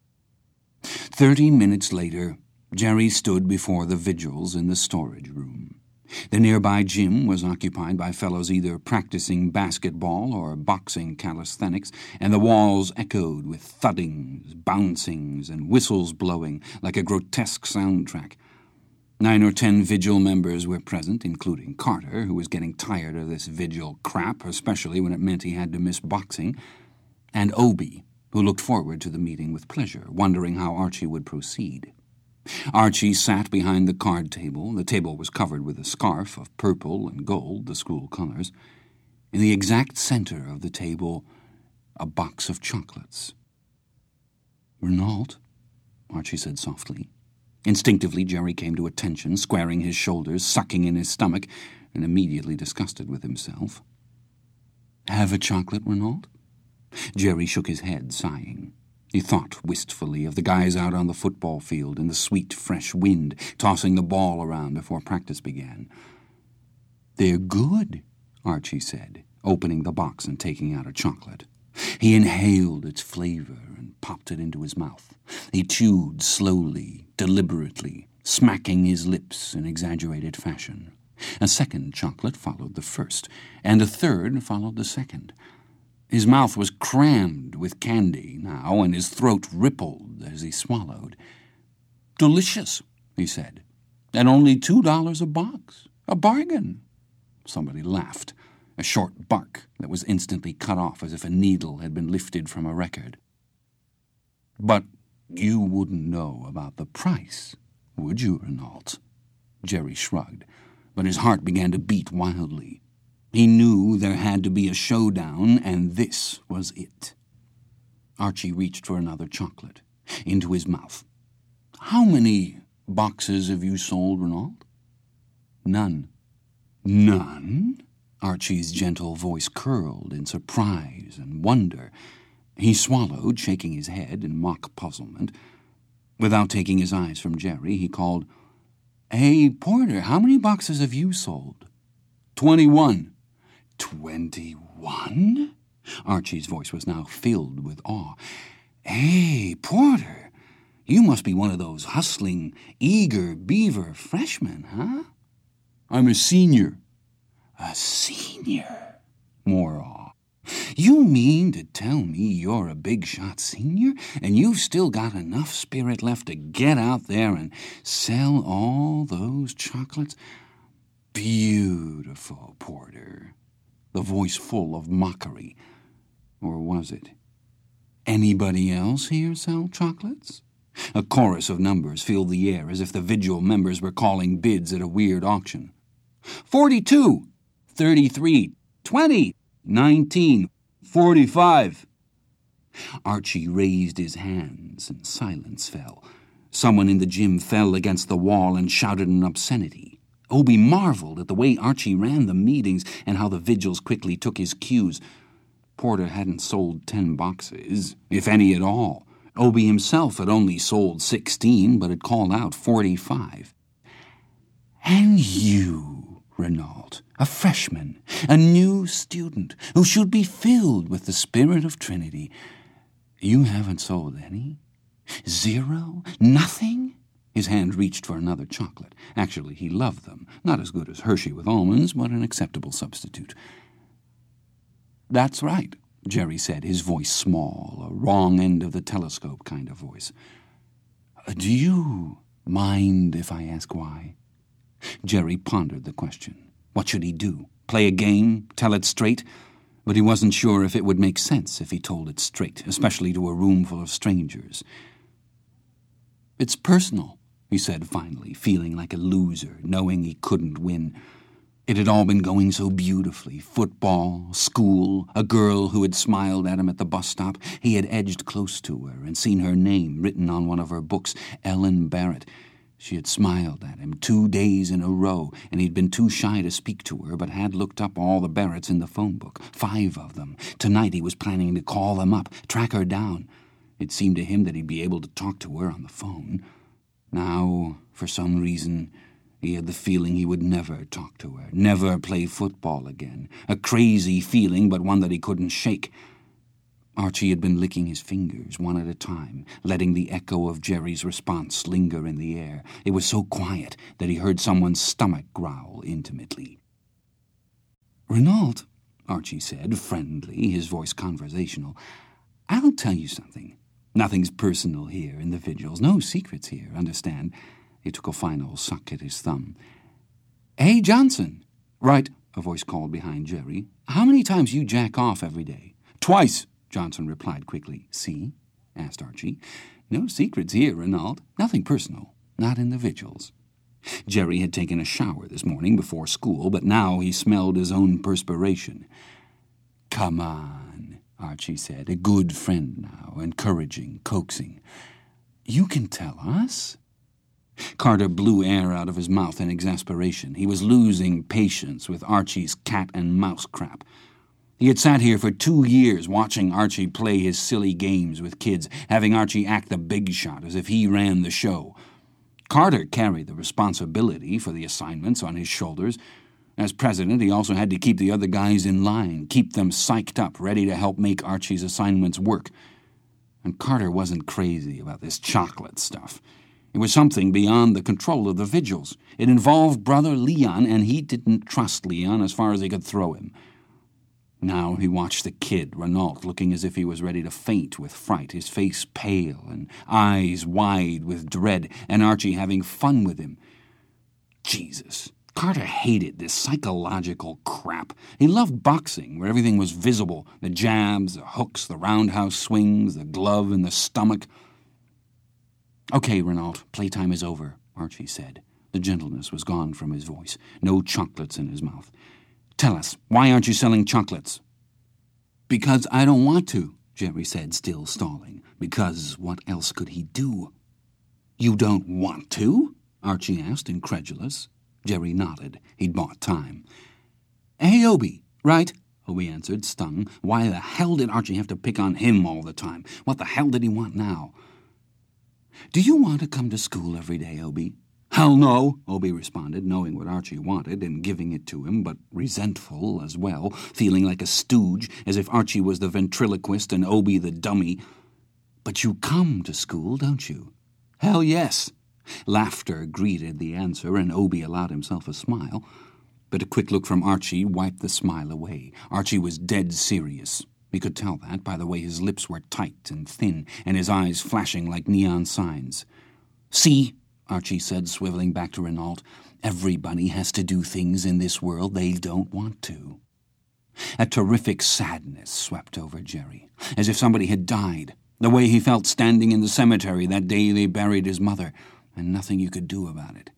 Thirty minutes later, Jerry stood before the Vigils in the storage room. The nearby gym was occupied by fellows either practicing basketball or boxing calisthenics, and the walls echoed with thuddings, bouncings, and whistles blowing like a grotesque soundtrack. Nine or ten Vigil members were present, including Carter, who was getting tired of this Vigil crap, especially when it meant he had to miss boxing, and Obie, who looked forward to the meeting with pleasure, wondering how Archie would proceed. Archie sat behind the card table. The table was covered with a scarf of purple and gold, the school colors. In the exact center of the table, a box of chocolates. "Renault," Archie said softly. Instinctively, Jerry came to attention, squaring his shoulders, sucking in his stomach, and immediately disgusted with himself. "Have a chocolate, Renault?" Jerry shook his head, sighing. He thought wistfully of the guys out on the football field in the sweet, fresh wind, tossing the ball around before practice began. "They're good," Archie said, opening the box and taking out a chocolate. He inhaled its flavor and popped it into his mouth. He chewed slowly, deliberately, smacking his lips in exaggerated fashion. A second chocolate followed the first, and a third followed the second. His mouth was crammed with candy now, and his throat rippled as he swallowed. "Delicious," he said. "And only two dollars a box. A bargain." Somebody laughed, a short bark that was instantly cut off as if a needle had been lifted from a record. "But you wouldn't know about the price, would you, Renault?" Jerry shrugged, but his heart began to beat wildly. He knew there had to be a showdown, and this was it. Archie reached for another chocolate, into his mouth. "How many boxes have you sold, Renault?" "None." "None?" Archie's gentle voice curled in surprise and wonder. He swallowed, shaking his head in mock puzzlement. Without taking his eyes from Jerry, he called, "Hey, Porter, how many boxes have you sold?" Twenty-one." Twenty-one? Archie's voice was now filled with awe. "Hey, Porter, you must be one of those hustling, eager beaver freshmen, huh?" "I'm a senior." "A senior?" More awe. "You mean to tell me you're a big-shot senior, and you've still got enough spirit left to get out there and sell all those chocolates? Beautiful, Porter." The voice full of mockery. Or was it? "Anybody else here sell chocolates?" A chorus of numbers filled the air as if the Vigil members were calling bids at a weird auction. Forty-two, thirty-three, twenty, nineteen, forty-five. Archie raised his hands and silence fell. Someone in the gym fell against the wall and shouted an obscenity. Obie marveled at the way Archie ran the meetings and how the Vigils quickly took his cues. Porter hadn't sold ten boxes, if any at all. Obie himself had only sold sixteen, but had called out forty-five. "And you, Renault, a freshman, a new student, who should be filled with the spirit of Trinity. You haven't sold any? Zero? Nothing?" His hand reached for another chocolate. Actually, he loved them. Not as good as Hershey with almonds, but an acceptable substitute. "That's right," Jerry said, his voice small, a wrong end of the telescope kind of voice. "Do you mind if I ask why?" Jerry pondered the question. What should he do? Play a game? Tell it straight? But he wasn't sure if it would make sense if he told it straight, especially to a room full of strangers. "It's personal," he said finally, feeling like a loser, knowing he couldn't win. It had all been going so beautifully. Football, school, a girl who had smiled at him at the bus stop. He had edged close to her and seen her name written on one of her books, Ellen Barrett. She had smiled at him two days in a row, and he'd been too shy to speak to her, but had looked up all the Barretts in the phone book, five of them. Tonight he was planning to call them up, track her down. It seemed to him that he'd be able to talk to her on the phone. Now, for some reason, he had the feeling he would never talk to her, never play football again. A crazy feeling, but one that he couldn't shake. Archie had been licking his fingers, one at a time, letting the echo of Jerry's response linger in the air. It was so quiet that he heard someone's stomach growl intimately. "Renault," Archie said, friendly, his voice conversational, "I'll tell you something. Nothing's personal here in the Vigils. No secrets here, understand?" He took a final suck at his thumb. "Hey, Johnson." "Right," a voice called behind Jerry. "How many times you jack off every day?" "Twice," Johnson replied quickly. "See?" asked Archie. "No secrets here, Renault. Nothing personal. Not in the Vigils." Jerry had taken a shower this morning before school, but now he smelled his own perspiration. "Come on," Archie said, a good friend now, encouraging, coaxing. "You can tell us." Carter blew air out of his mouth in exasperation. He was losing patience with Archie's cat-and-mouse crap. He had sat here for two years watching Archie play his silly games with kids, having Archie act the big shot as if he ran the show. Carter carried the responsibility for the assignments on his shoulders. As president, he also had to keep the other guys in line, keep them psyched up, ready to help make Archie's assignments work. And Carter wasn't crazy about this chocolate stuff. It was something beyond the control of the Vigils. It involved brother Leon, and he didn't trust Leon as far as he could throw him. Now he watched the kid, Renault, looking as if he was ready to faint with fright, his face pale and eyes wide with dread, and Archie having fun with him. Jesus, Carter hated this psychological crap. He loved boxing, where everything was visible, the jabs, the hooks, the roundhouse swings, the glove in the stomach. "Okay, Renault, playtime is over," Archie said. The gentleness was gone from his voice. No chocolates in his mouth. "Tell us, why aren't you selling chocolates?" "Because I don't want to," Jerry said, still stalling. Because what else could he do? "You don't want to?" Archie asked, incredulous. Jerry nodded. He'd bought time. "Hey, Obie, right?" Obie answered, stung. Why the hell did Archie have to pick on him all the time? What the hell did he want now? "Do you want to come to school every day, Obie?" "Hell no," Obie responded, knowing what Archie wanted and giving it to him, but resentful as well, feeling like a stooge, as if Archie was the ventriloquist and Obie the dummy. "But you come to school, don't you?" "Hell yes." Laughter greeted the answer, and Obie allowed himself a smile. But a quick look from Archie wiped the smile away. Archie was dead serious. He could tell that by the way his lips were tight and thin, and his eyes flashing like neon signs. "See," Archie said, swiveling back to Renault, "everybody has to do things in this world they don't want to." A terrific sadness swept over Jerry, as if somebody had died, the way he felt standing in the cemetery that day they buried his mother, and nothing you could do about it.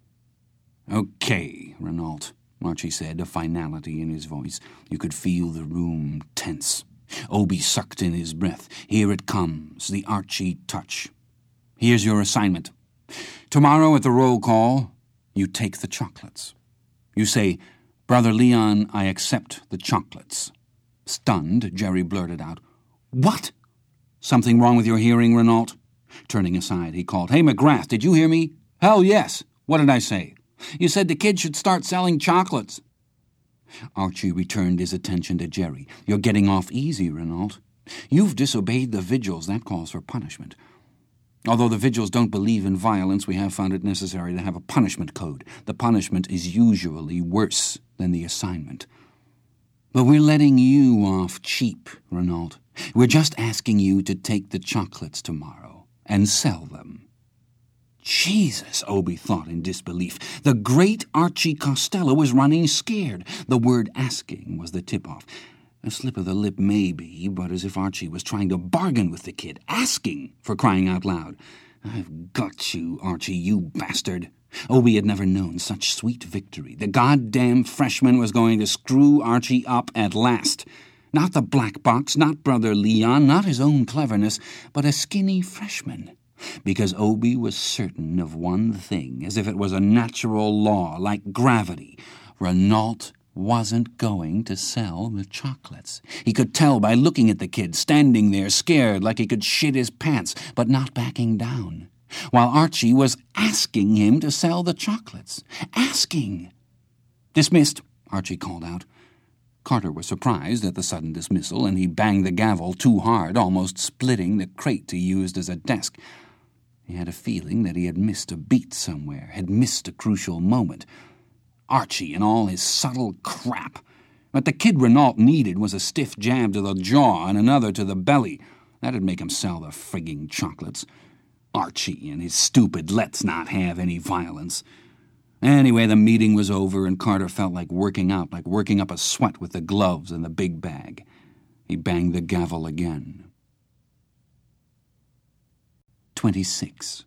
"Okay, Renault," Archie said, a finality in his voice. You could feel the room tense. Obie sucked in his breath. "Here it comes, the Archie touch. Here's your assignment. Tomorrow at the roll call, you take the chocolates. You say, 'Brother Leon, I accept the chocolates.'" Stunned, Jerry blurted out, "What?" "Something wrong with your hearing, Renault?" Turning aside, he called, "Hey, McGrath, did you hear me?" "Hell yes. What did I say?" "You said the kids should start selling chocolates." Archie returned his attention to Jerry. "You're getting off easy, Renault. You've disobeyed the vigils. That calls for punishment. Although the vigils don't believe in violence, we have found it necessary to have a punishment code. The punishment is usually worse than the assignment. But we're letting you off cheap, Renault. We're just asking you to take the chocolates tomorrow and sell them." Jesus, Obie thought in disbelief. The great Archie Costello was running scared. The word asking was the tip-off. A slip of the lip maybe, but as if Archie was trying to bargain with the kid. Asking, for crying out loud. "I've got you, Archie, you bastard." Obie had never known such sweet victory. The goddamn freshman was going to screw Archie up at last. Not the black box, not Brother Leon, not his own cleverness, but a skinny freshman. Because Obie was certain of one thing, as if it was a natural law, like gravity. Renault wasn't going to sell the chocolates. He could tell by looking at the kid, standing there, scared, like he could shit his pants, but not backing down. While Archie was asking him to sell the chocolates. Asking. "Dismissed," Archie called out. Carter was surprised at the sudden dismissal, and he banged the gavel too hard, almost splitting the crate he used as a desk. He had a feeling that he had missed a beat somewhere, had missed a crucial moment. Archie and all his subtle crap. What the kid Renault needed was a stiff jab to the jaw and another to the belly. That'd make him sell the frigging chocolates. Archie and his stupid let's not have any violence. Anyway, the meeting was over, and Carter felt like working out, like working up a sweat with the gloves and the big bag. He banged the gavel again. Twenty-six.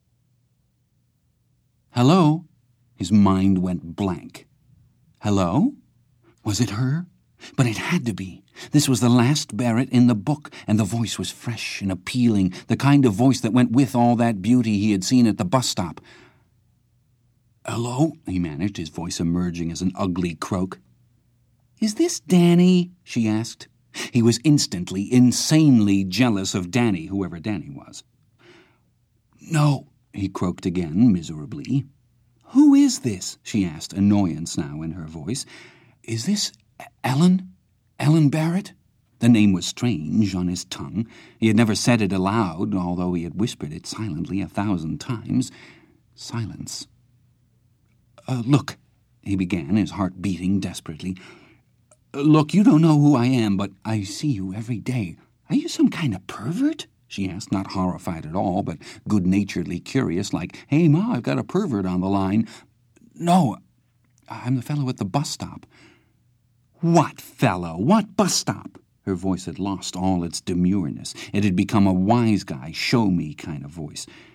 "Hello?" His mind went blank. Hello? Was it her? But it had to be. This was the last Barrett in the book, and the voice was fresh and appealing, the kind of voice that went with all that beauty he had seen at the bus stop. "Hello?" he managed, his voice emerging as an ugly croak. "Is this Danny?" she asked. He was instantly, insanely jealous of Danny, whoever Danny was. "No," he croaked again, miserably. "Who is this?" she asked, annoyance now in her voice. "Is this Ellen? Ellen Barrett?" The name was strange on his tongue. He had never said it aloud, although he had whispered it silently a thousand times. Silence. Uh, look, he began, his heart beating desperately. "Look, you don't know who I am, but I see you every day. Are you some kind of pervert?" she asked, not horrified at all, but good-naturedly curious, like, "Hey, Ma, I've got a pervert on the line." "No, I'm the fellow at the bus stop." "What fellow? What bus stop?" Her voice had lost all its demureness. It had become a wise guy, show-me kind of voice.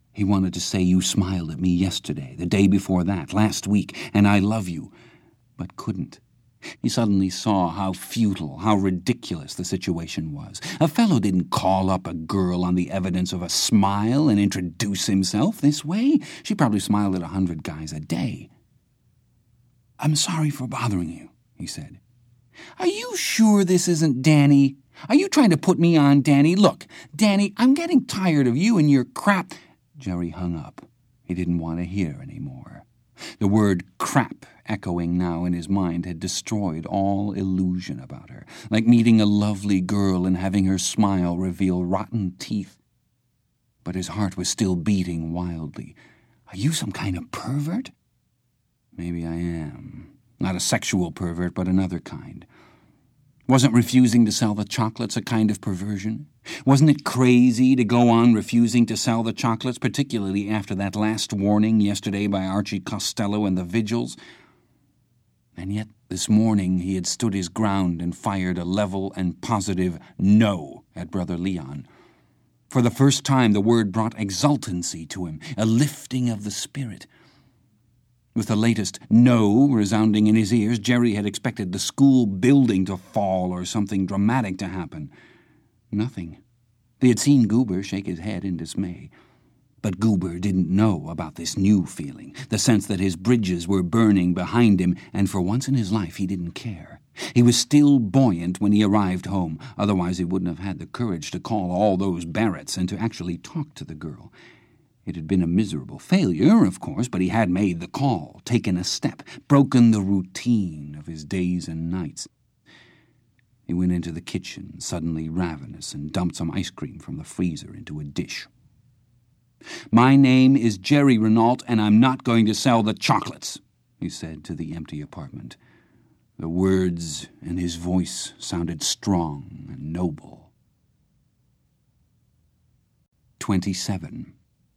He wanted to say you smiled at me yesterday, the day before that, last week, and I love you, but couldn't. He suddenly saw how futile, how ridiculous the situation was. A fellow didn't call up a girl on the evidence of a smile and introduce himself this way. She probably smiled at a hundred guys a day. "I'm sorry for bothering you," he said. "Are you sure this isn't Danny? Are you trying to put me on, Danny? Look, Danny, I'm getting tired of you and your crap." Jerry hung up. He didn't want to hear any more. The word crap, echoing now in his mind, had destroyed all illusion about her, like meeting a lovely girl and having her smile reveal rotten teeth. But his heart was still beating wildly. "Are you some kind of pervert?" "Maybe I am. Not a sexual pervert, but another kind. Wasn't refusing to sell the chocolates a kind of perversion? Wasn't it crazy to go on refusing to sell the chocolates, particularly after that last warning yesterday by Archie Costello and the Vigils? And yet this morning he had stood his ground and fired a level and positive no at Brother Leon. For the first time the word brought exultancy to him, a lifting of the spirit. With the latest no resounding in his ears, Jerry had expected the school building to fall or something dramatic to happen. Nothing. They had seen Goober shake his head in dismay. But Goober didn't know about this new feeling, the sense that his bridges were burning behind him, and for once in his life he didn't care. He was still buoyant when he arrived home, otherwise he wouldn't have had the courage to call all those Barretts and to actually talk to the girl. It had been a miserable failure, of course, but he had made the call, taken a step, broken the routine of his days and nights. He went into the kitchen, suddenly ravenous, and dumped some ice cream from the freezer into a dish. "My name is Jerry Renault, and I'm not going to sell the chocolates," he said to the empty apartment. The words and his voice sounded strong and noble. Twenty-seven.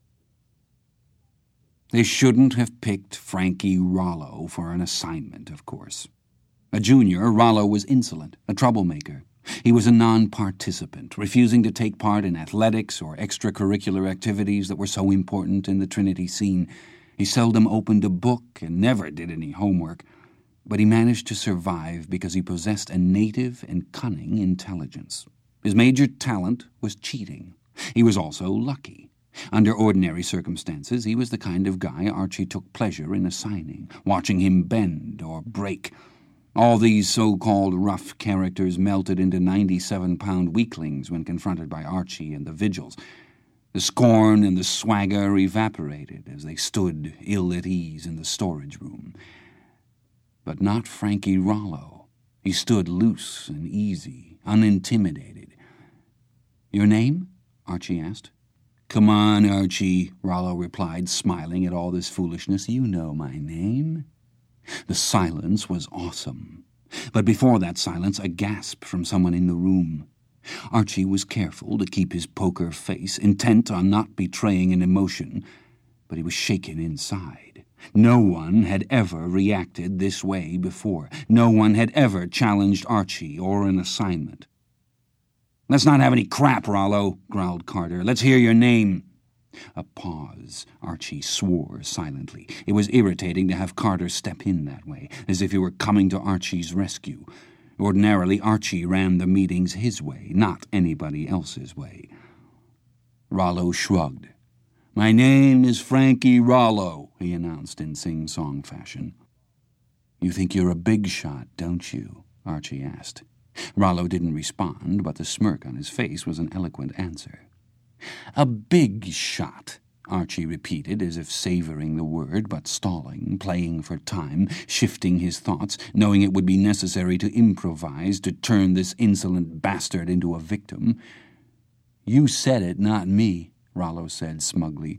They shouldn't have picked Frankie Rollo for an assignment, of course. A junior, Rollo was insolent, a troublemaker. He was a non-participant, refusing to take part in athletics or extracurricular activities that were so important in the Trinity scene. He seldom opened a book and never did any homework, but he managed to survive because he possessed a native and cunning intelligence. His major talent was cheating. He was also lucky. Under ordinary circumstances, he was the kind of guy Archie took pleasure in assigning, watching him bend or break. All these so-called rough characters melted into ninety-seven-pound weaklings when confronted by Archie and the Vigils. The scorn and the swagger evaporated as they stood ill at ease in the storage room. But not Frankie Rollo. He stood loose and easy, unintimidated. "Your name?" Archie asked. "Come on, Archie," Rollo replied, smiling at all this foolishness. "You know my name." The silence was awesome. But before that silence, a gasp from someone in the room. Archie was careful to keep his poker face, intent on not betraying an emotion, but he was shaken inside. No one had ever reacted this way before. No one had ever challenged Archie or an assignment. "Let's not have any crap, Rollo," growled Carter. "Let's hear your name." A pause. Archie swore silently. It was irritating to have Carter step in that way, as if he were coming to Archie's rescue. Ordinarily, Archie ran the meetings his way, not anybody else's way. Rollo shrugged. "My name is Frankie Rollo," he announced in sing-song fashion. "You think you're a big shot, don't you?" Archie asked. Rollo didn't respond, but the smirk on his face was an eloquent answer. "A big shot," Archie repeated, as if savoring the word, but stalling, playing for time, shifting his thoughts, knowing it would be necessary to improvise to turn this insolent bastard into a victim. "You said it, not me," Rollo said smugly.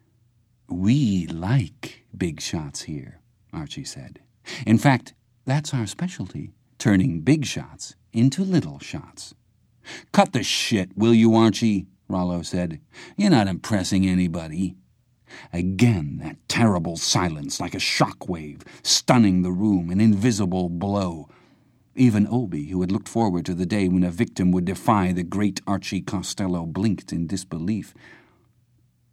"We like big shots here," Archie said. "In fact, that's our specialty, turning big shots into little shots." "Cut the shit, will you, Archie?" Rollo said. "You're not impressing anybody." Again that terrible silence, like a shock wave, stunning the room, an invisible blow. Even Obie, who had looked forward to the day when a victim would defy the great Archie Costello, blinked in disbelief.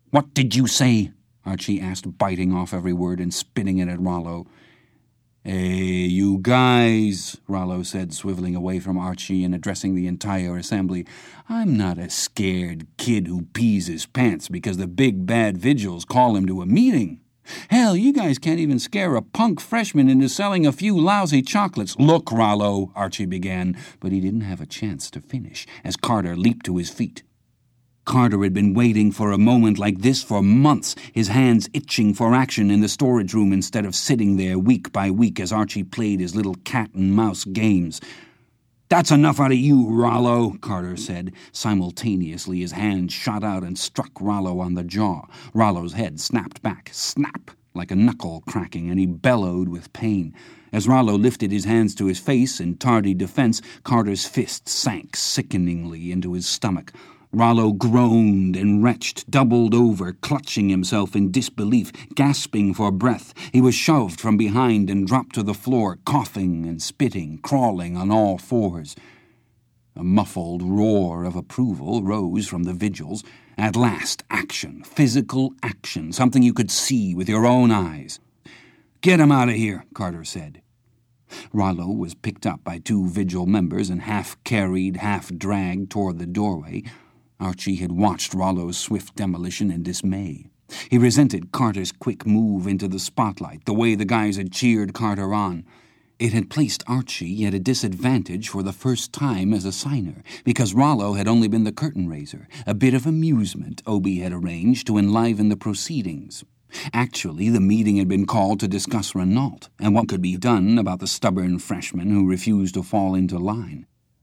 "What did you say?" Archie asked, biting off every word and spitting it at Rollo. "Hey, you guys," Rollo said, swiveling away from Archie and addressing the entire assembly. "I'm not a scared kid who pees his pants because the big bad vigils call him to a meeting. Hell, you guys can't even scare a punk freshman into selling a few lousy chocolates." "Look, Rollo," Archie began, but he didn't have a chance to finish as Carter leaped to his feet. Carter had been waiting for a moment like this for months, his hands itching for action in the storage room instead of sitting there week by week as Archie played his little cat-and-mouse games. "That's enough out of you, Rollo," Carter said. Simultaneously, his hand shot out and struck Rollo on the jaw. Rollo's head snapped back, snap, like a knuckle cracking, and he bellowed with pain. As Rollo lifted his hands to his face in tardy defense, Carter's fist sank sickeningly into his stomach. Rollo groaned and retched, doubled over, clutching himself in disbelief, gasping for breath. He was shoved from behind and dropped to the floor, coughing and spitting, crawling on all fours. A muffled roar of approval rose from the vigils. At last, action, physical action, something you could see with your own eyes. "Get him out of here," Carter said. Rollo was picked up by two vigil members and half-carried, half-dragged toward the doorway. Archie had watched Rollo's swift demolition in dismay. He resented Carter's quick move into the spotlight, the way the guys had cheered Carter on. It had placed Archie at a disadvantage for the first time as a signer, because Rollo had only been the curtain-raiser, a bit of amusement Obie had arranged to enliven the proceedings. Actually, the meeting had been called to discuss Renault and what could be done about the stubborn freshman who refused to fall into line.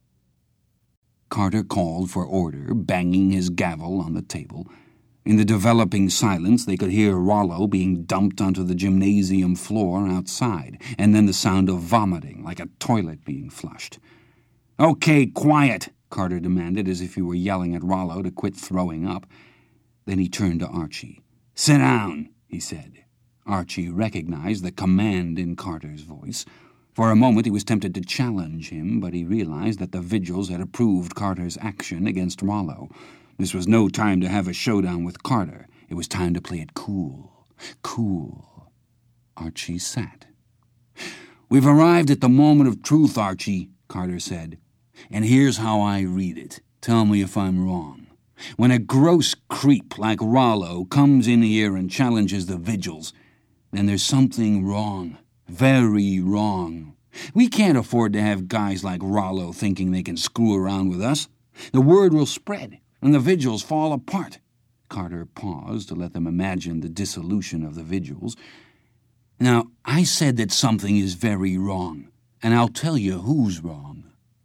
Carter called for order, banging his gavel on the table. In the developing silence, they could hear Rollo being dumped onto the gymnasium floor outside, and then the sound of vomiting, like a toilet being flushed. "Okay, quiet," Carter demanded, as if he were yelling at Rollo to quit throwing up. Then he turned to Archie. "Sit down," he said. Archie recognized the command in Carter's voice. For a moment he was tempted to challenge him, but he realized that the vigils had approved Carter's action against Rollo. This was no time to have a showdown with Carter. It was time to play it cool. Cool. Archie sat. "We've arrived at the moment of truth, Archie," Carter said. "And here's how I read it. Tell me if I'm wrong. When a gross creep like Rollo comes in here and challenges the vigils, then there's something wrong. Very wrong. We can't afford to have guys like Rollo thinking they can screw around with us. The word will spread, and the vigils fall apart." Carter paused to let them imagine the dissolution of the vigils. "Now, I said that something is very wrong, and I'll tell you who's wrong.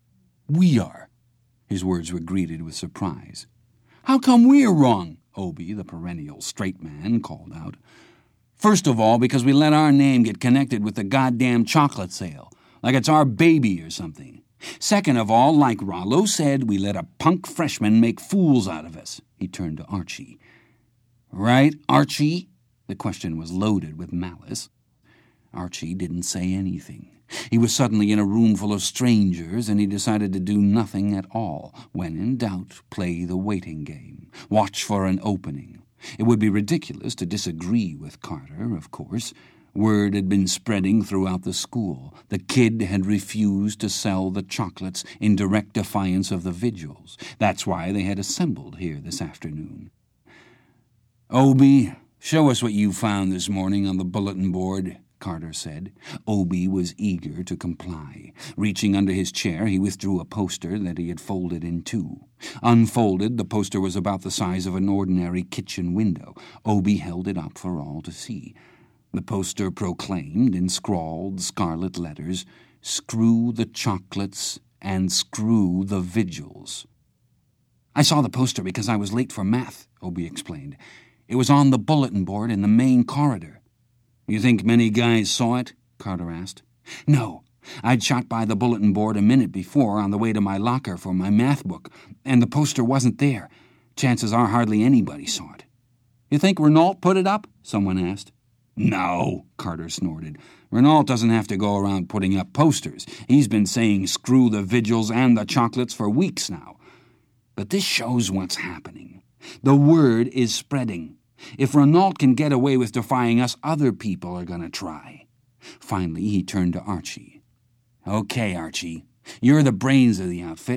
We are." His words were greeted with surprise. "How come we're wrong?" Obie, the perennial straight man, called out. "First of all, because we let our name get connected with the goddamn chocolate sale, like it's our baby or something. Second of all, like Rollo said, we let a punk freshman make fools out of us." He turned to Archie. "Right, Archie?" The question was loaded with malice. Archie didn't say anything. He was suddenly in a room full of strangers, and he decided to do nothing at all. When in doubt, play the waiting game. Watch for an opening. It would be ridiculous to disagree with Carter, of course. Word had been spreading throughout the school. The kid had refused to sell the chocolates in direct defiance of the vigils. That's why they had assembled here this afternoon. "Obie, show us what you found this morning on the bulletin board," Carter said. Obie was eager to comply. Reaching under his chair, he withdrew a poster that he had folded in two. Unfolded, the poster was about the size of an ordinary kitchen window. Obie held it up for all to see. The poster proclaimed, in scrawled scarlet letters, "Screw the chocolates and screw the vigils." "I saw the poster because I was late for math," Obie explained. "It was on the bulletin board in the main corridor." "You think many guys saw it?" Carter asked. "No. I'd shot by the bulletin board a minute before on the way to my locker for my math book, and the poster wasn't there. Chances are hardly anybody saw it." "You think Renault put it up?" someone asked. "No," Carter snorted. "Renault doesn't have to go around putting up posters. He's been saying screw the vigils and the chocolates for weeks now. But this shows what's happening. The word is spreading. If Renault can get away with defying us, other people are going to try. Finally, he turned to Archie. Okay, Archie, you're the brains of the outfit.